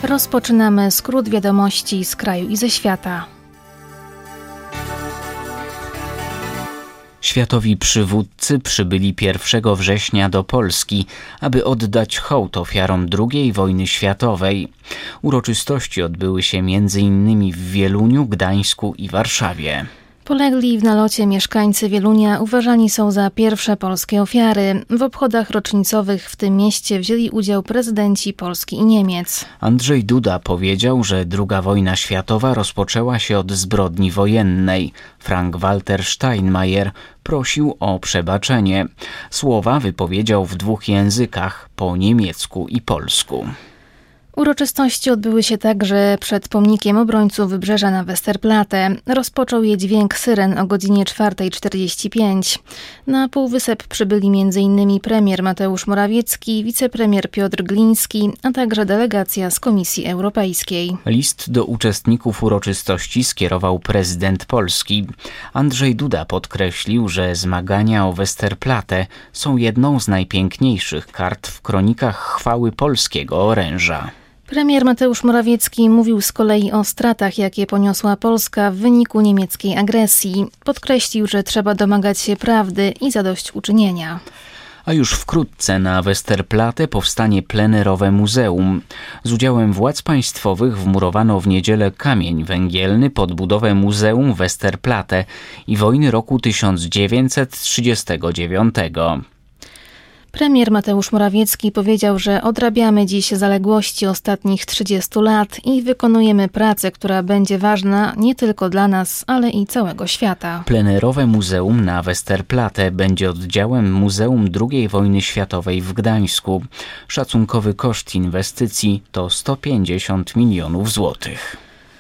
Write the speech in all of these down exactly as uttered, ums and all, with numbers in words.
Rozpoczynamy skrót wiadomości z kraju i ze świata. Światowi przywódcy przybyli pierwszego września do Polski, aby oddać hołd ofiarom drugiej wojny światowej. Uroczystości odbyły się między innymi w Wieluniu, Gdańsku i Warszawie. Polegli w nalocie mieszkańcy Wielunia uważani są za pierwsze polskie ofiary. W obchodach rocznicowych w tym mieście wzięli udział prezydenci Polski i Niemiec. Andrzej Duda powiedział, że druga wojna światowa rozpoczęła się od zbrodni wojennej. Frank-Walter Steinmeier prosił o przebaczenie. Słowa wypowiedział w dwóch językach, po niemiecku i polsku. Uroczystości odbyły się także przed pomnikiem obrońców Wybrzeża na Westerplatte. Rozpoczął je dźwięk syren o godzinie czwarta czterdzieści pięć. Na Półwysep przybyli między innymi premier Mateusz Morawiecki, wicepremier Piotr Gliński, a także delegacja z Komisji Europejskiej. List do uczestników uroczystości skierował prezydent Polski. Andrzej Duda podkreślił, że zmagania o Westerplatte są jedną z najpiękniejszych kart w kronikach chwały polskiego oręża. Premier Mateusz Morawiecki mówił z kolei o stratach, jakie poniosła Polska w wyniku niemieckiej agresji. Podkreślił, że trzeba domagać się prawdy i zadośćuczynienia. A już wkrótce na Westerplatte powstanie plenerowe muzeum. Z udziałem władz państwowych wmurowano w niedzielę kamień węgielny pod budowę Muzeum Westerplatte i wojny roku tysiąc dziewięćset trzydziestego dziewiątego. Premier Mateusz Morawiecki powiedział, że odrabiamy dziś zaległości ostatnich trzydziestu lat i wykonujemy pracę, która będzie ważna nie tylko dla nas, ale i całego świata. Plenerowe muzeum na Westerplatte będzie oddziałem Muzeum drugiej wojny światowej w Gdańsku. Szacunkowy koszt inwestycji to sto pięćdziesiąt milionów złotych.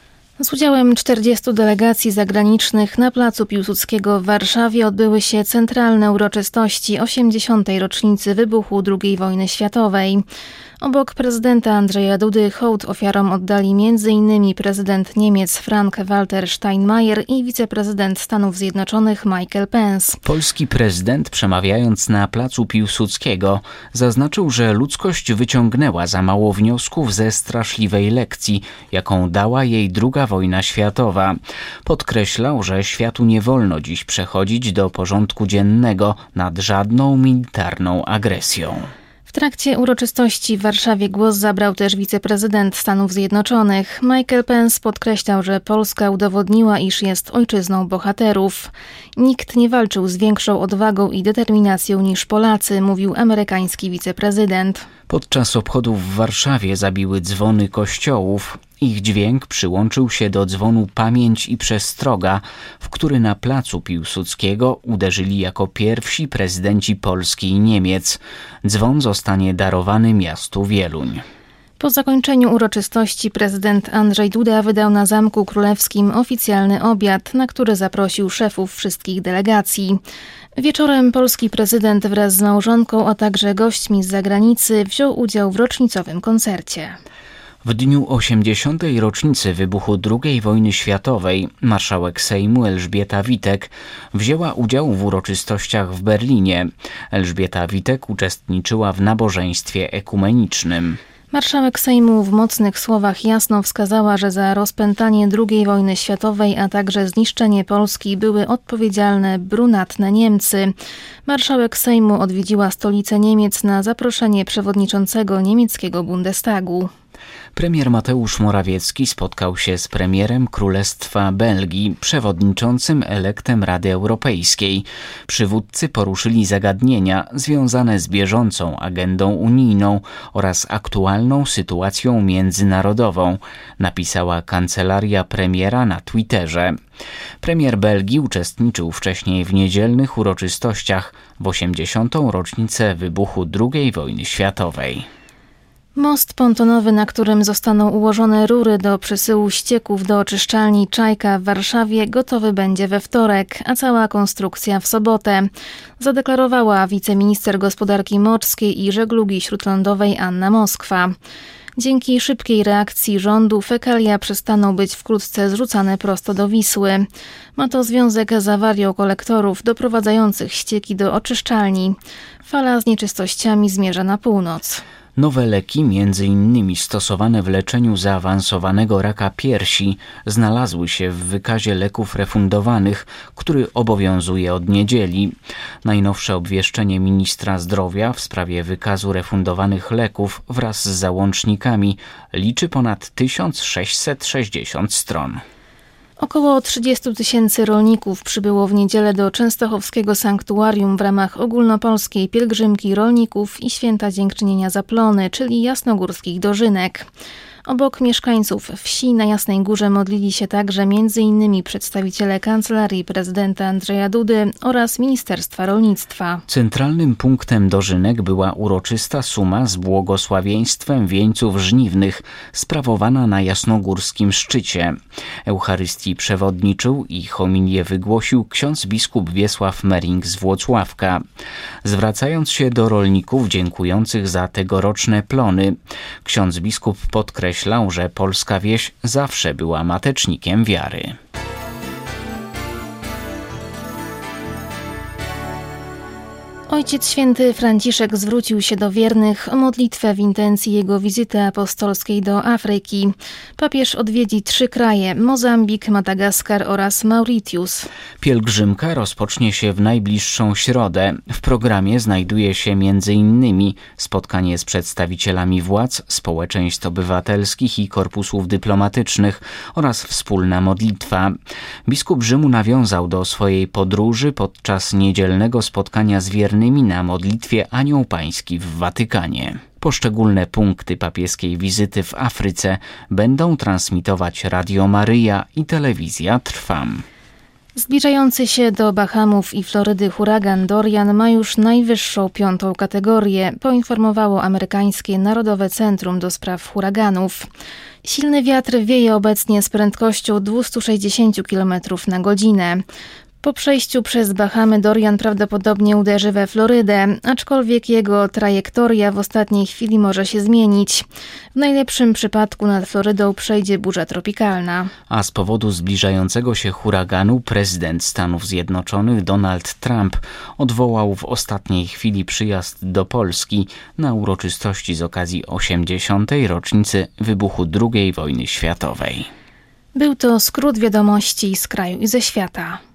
Z udziałem czterdziestu delegacji zagranicznych na placu Piłsudskiego w Warszawie odbyły się centralne uroczystości osiemdziesiątej rocznicy wybuchu drugiej wojny światowej. Obok prezydenta Andrzeja Dudy hołd ofiarom oddali między innymi prezydent Niemiec Frank-Walter Steinmeier i wiceprezydent Stanów Zjednoczonych Michael Pence. Polski prezydent, przemawiając na placu Piłsudskiego, zaznaczył, że ludzkość wyciągnęła za mało wniosków ze straszliwej lekcji, jaką dała jej druga wojna światowa. Podkreślał, że światu nie wolno dziś przechodzić do porządku dziennego nad żadną militarną agresją. W trakcie uroczystości w Warszawie głos zabrał też wiceprezydent Stanów Zjednoczonych. Michael Pence podkreślał, że Polska udowodniła, iż jest ojczyzną bohaterów. Nikt nie walczył z większą odwagą i determinacją niż Polacy, mówił amerykański wiceprezydent. Podczas obchodów w Warszawie zabiły dzwony kościołów. Ich dźwięk przyłączył się do dzwonu Pamięć i Przestroga, w który na placu Piłsudskiego uderzyli jako pierwsi prezydenci Polski i Niemiec. Dzwon zostanie darowany miastu Wieluń. Po zakończeniu uroczystości prezydent Andrzej Duda wydał na Zamku Królewskim oficjalny obiad, na który zaprosił szefów wszystkich delegacji. Wieczorem polski prezydent wraz z małżonką, a także gośćmi z zagranicy wziął udział w rocznicowym koncercie. W dniu osiemdziesiątej rocznicy wybuchu drugiej wojny światowej marszałek Sejmu Elżbieta Witek wzięła udział w uroczystościach w Berlinie. Elżbieta Witek uczestniczyła w nabożeństwie ekumenicznym. Marszałek Sejmu w mocnych słowach jasno wskazała, że za rozpętanie drugiej wojny światowej, a także zniszczenie Polski były odpowiedzialne brunatne Niemcy. Marszałek Sejmu odwiedziła stolicę Niemiec na zaproszenie przewodniczącego niemieckiego Bundestagu. Premier Mateusz Morawiecki spotkał się z premierem Królestwa Belgii, przewodniczącym elektem Rady Europejskiej. Przywódcy poruszyli zagadnienia związane z bieżącą agendą unijną oraz aktualną sytuacją międzynarodową, napisała kancelaria premiera na Twitterze. Premier Belgii uczestniczył wcześniej w niedzielnych uroczystościach w osiemdziesiątą rocznicę wybuchu drugiej wojny światowej. Most pontonowy, na którym zostaną ułożone rury do przesyłu ścieków do oczyszczalni Czajka w Warszawie, gotowy będzie we wtorek, a cała konstrukcja w sobotę, zadeklarowała wiceminister gospodarki morskiej i żeglugi śródlądowej Anna Moskwa. Dzięki szybkiej reakcji rządu fekalia przestaną być wkrótce zrzucane prosto do Wisły. Ma to związek z awarią kolektorów doprowadzających ścieki do oczyszczalni. Fala z nieczystościami zmierza na północ. Nowe leki, między innymi stosowane w leczeniu zaawansowanego raka piersi, znalazły się w wykazie leków refundowanych, który obowiązuje od niedzieli. Najnowsze obwieszczenie ministra zdrowia w sprawie wykazu refundowanych leków wraz z załącznikami liczy ponad tysiąc sześćset sześćdziesiąt stron. Około trzydziestu tysięcy rolników przybyło w niedzielę do częstochowskiego sanktuarium w ramach ogólnopolskiej pielgrzymki rolników i święta dziękczynienia za plony, czyli jasnogórskich dożynek. Obok mieszkańców wsi na Jasnej Górze modlili się także m.in. przedstawiciele Kancelarii Prezydenta Andrzeja Dudy oraz Ministerstwa Rolnictwa. Centralnym punktem dożynek była uroczysta suma z błogosławieństwem wieńców żniwnych, sprawowana na jasnogórskim szczycie. Eucharystii przewodniczył i homilię wygłosił ksiądz biskup Wiesław Mering z Włocławka. Zwracając się do rolników dziękujących za tegoroczne plony, ksiądz biskup podkreślił, Myślał, że polska wieś zawsze była matecznikiem wiary. Ojciec Święty Franciszek zwrócił się do wiernych o modlitwę w intencji jego wizyty apostolskiej do Afryki. Papież odwiedzi trzy kraje: Mozambik, Madagaskar oraz Mauritius. Pielgrzymka rozpocznie się w najbliższą środę. W programie znajduje się między innymi spotkanie z przedstawicielami władz, społeczeństw obywatelskich i korpusów dyplomatycznych oraz wspólna modlitwa. Biskup Rzymu nawiązał do swojej podróży podczas niedzielnego spotkania z wiernymi na modlitwie Anioł Pański w Watykanie. Poszczególne punkty papieskiej wizyty w Afryce będą transmitować Radio Maryja i telewizja Trwam. Zbliżający się do Bahamów i Florydy huragan Dorian ma już najwyższą piątą kategorię, poinformowało amerykańskie Narodowe Centrum do Spraw Huraganów. Silny wiatr wieje obecnie z prędkością dwieście sześćdziesiąt kilometrów na godzinę. Po przejściu przez Bahamy Dorian prawdopodobnie uderzy we Florydę, aczkolwiek jego trajektoria w ostatniej chwili może się zmienić. W najlepszym przypadku nad Florydą przejdzie burza tropikalna. A z powodu zbliżającego się huraganu prezydent Stanów Zjednoczonych Donald Trump odwołał w ostatniej chwili przyjazd do Polski na uroczystości z okazji osiemdziesiątej rocznicy wybuchu drugiej wojny światowej. Był to skrót wiadomości z kraju i ze świata.